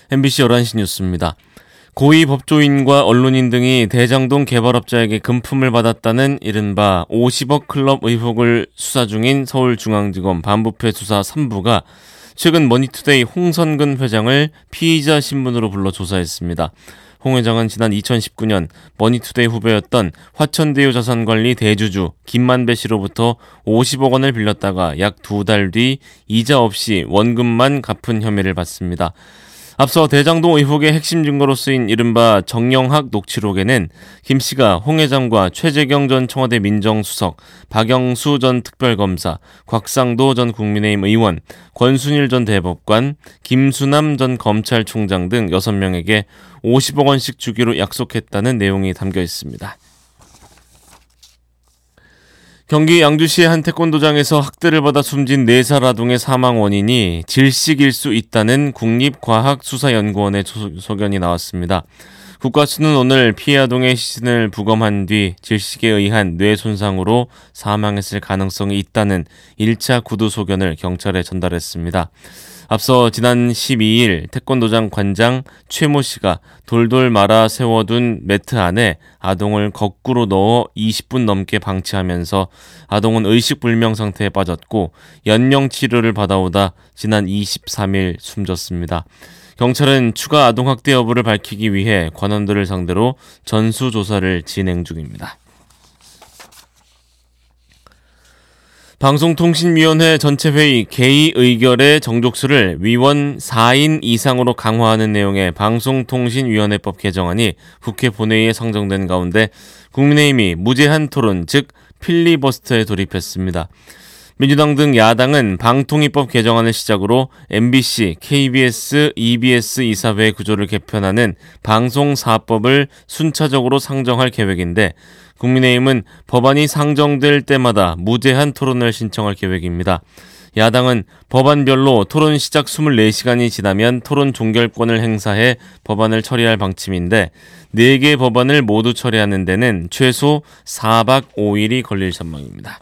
MBC 11시 뉴스입니다. 고위 법조인과 언론인 등이 대장동 개발업자에게 금품을 받았다는 이른바 50억 클럽 의혹을 수사 중인 서울중앙지검 반부패 수사 3부가 최근 머니투데이 홍선근 회장을 피의자 신분으로 불러 조사했습니다. 홍 회장은 지난 2019년 머니투데이 후배였던 화천대유 자산관리 대주주 김만배 씨로부터 50억 원을 빌렸다가 약 2달 뒤 이자 없이 원금만 갚은 혐의를 받습니다. 앞서 대장동 의혹의 핵심 증거로 쓰인 이른바 정영학 녹취록에는 김 씨가 홍 회장과 최재경 전 청와대 민정수석, 박영수 전 특별검사, 곽상도 전 국민의힘 의원, 권순일 전 대법관, 김수남 전 검찰총장 등 6명에게 50억 원씩 주기로 약속했다는 내용이 담겨 있습니다. 경기 양주시의 한 태권도장에서 학대를 받아 숨진 4살 아동의 사망 원인이 질식일 수 있다는 국립과학수사연구원의 소견이 나왔습니다. 국과수는 오늘 피해 아동의 시신을 부검한 뒤 질식에 의한 뇌 손상으로 사망했을 가능성이 있다는 1차 구두 소견을 경찰에 전달했습니다. 앞서 지난 12일 태권도장 관장 최모 씨가 돌돌 말아 세워둔 매트 안에 아동을 거꾸로 넣어 20분 넘게 방치하면서 아동은 의식불명 상태에 빠졌고 연령 치료를 받아오다 지난 23일 숨졌습니다. 경찰은 추가 아동학대 여부를 밝히기 위해 관원들을 상대로 전수조사를 진행 중입니다. 방송통신위원회 전체회의 개의 의결의 정족수를 위원 4인 이상으로 강화하는 내용의 방송통신위원회법 개정안이 국회 본회의에 상정된 가운데 국민의힘이 무제한 토론, 즉 필리버스터에 돌입했습니다. 민주당 등 야당은 방통위법 개정안을 시작으로 MBC, KBS, EBS 이사회 구조를 개편하는 방송사법을 순차적으로 상정할 계획인데 국민의힘은 법안이 상정될 때마다 무제한 토론을 신청할 계획입니다. 야당은 법안별로 토론 시작 24시간이 지나면 토론 종결권을 행사해 법안을 처리할 방침인데 4개 법안을 모두 처리하는 데는 최소 4박 5일이 걸릴 전망입니다.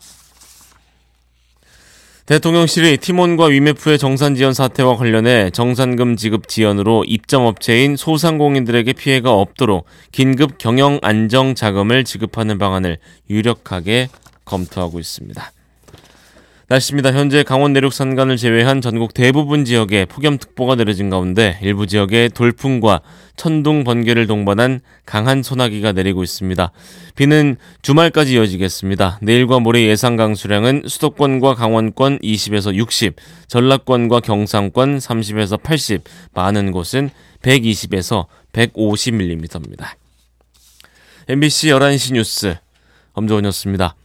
대통령실이 티몬과 위메프의 정산 지연 사태와 관련해 정산금 지급 지연으로 입점업체인 소상공인들에게 피해가 없도록 긴급 경영 안정 자금을 지급하는 방안을 유력하게 검토하고 있습니다. 날씨입니다. 현재 강원 내륙 산간을 제외한 전국 대부분 지역에 폭염특보가 내려진 가운데 일부 지역에 돌풍과 천둥, 번개를 동반한 강한 소나기가 내리고 있습니다. 비는 주말까지 이어지겠습니다. 내일과 모레 예상 강수량은 수도권과 강원권 20에서 60, 전라권과 경상권 30에서 80, 많은 곳은 120에서 150mm입니다. MBC 11시 뉴스 엄조원이었습니다.